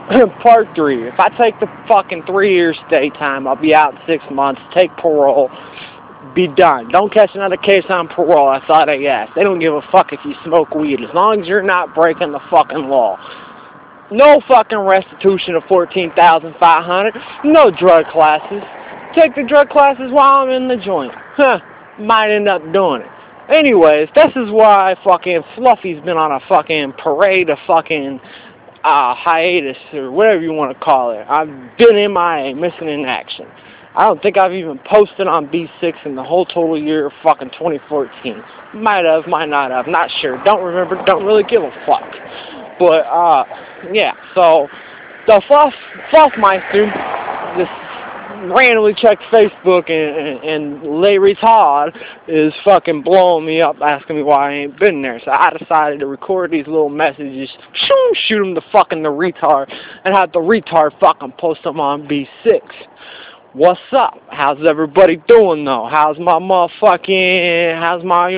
Part 3. If I take the fucking 3-year stay time, I'll be out in 6 months, take parole, be done. Don't catch another case on parole. That's all they ask. They don't give a fuck if you smoke weed, as long as you're not breaking the fucking law. No fucking restitution of $14,500. No drug classes. Take the drug classes while I'm in the joint. Huh. Might end up doing it. Anyways, this is why fucking Fluffy's been on a fucking parade of fucking hiatus, or whatever you want to call it. I've been MIA, missing in action. I don't think I've even posted on B6 in the whole total year of fucking 2014. Might have, might not have, not sure. Don't remember, don't really give a fuck. But, yeah, so, the Fluffmeister just randomly checked Facebook, and Larry Todd is fucking blowing me up, asking me why I ain't been there. So I decided to record these little messages, shoot them to fucking the retard, and have the retard fucking post them on B6. What's up? How's everybody doing, though? How's my motherfucking, how's my,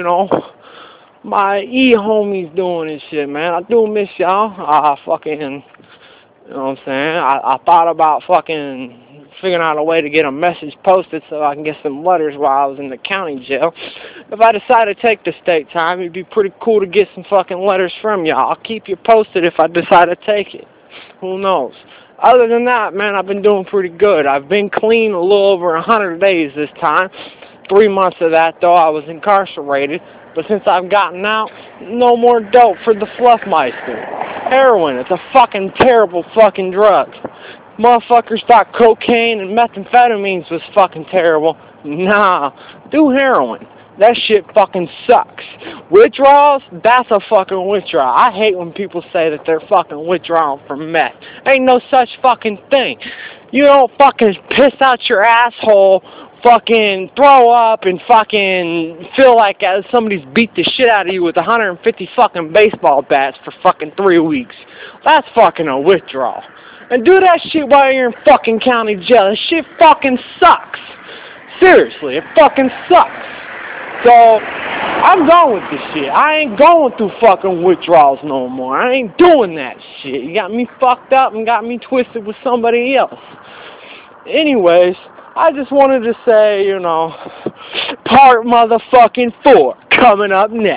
my E-homies doing and shit, man? I do miss y'all. Fucking, you know what I'm saying? I thought about fucking figuring out a way to get a message posted so I can get some letters while I was in the county jail. If I decide to take the state time, it'd be pretty cool to get some fucking letters from y'all. I'll keep you posted if I decide to take it. Who knows? Other than that, man, I've been doing pretty good. I've been clean a little over 100 days this time. 3 months of that, though, I was incarcerated. But since I've gotten out, no more dope for the Fluffmeister. Heroin, it's a fucking terrible fucking drug. Motherfuckers thought cocaine and methamphetamines was fucking terrible. Nah, do heroin. That shit fucking sucks. Withdrawals? That's a fucking withdrawal. I hate when people say that they're fucking withdrawing from meth. Ain't no such fucking thing. You don't fucking piss out your asshole, fucking throw up, and fucking feel like somebody's beat the shit out of you with 150 fucking baseball bats for fucking 3 weeks. That's fucking a withdrawal. And do that shit while you're in fucking county jail. That shit fucking sucks. Seriously, it fucking sucks. So, I'm done with this shit. I ain't going through fucking withdrawals no more. I ain't doing that shit. You got me fucked up and got me twisted with somebody else. Anyways, I just wanted to say, part motherfucking 4 coming up next.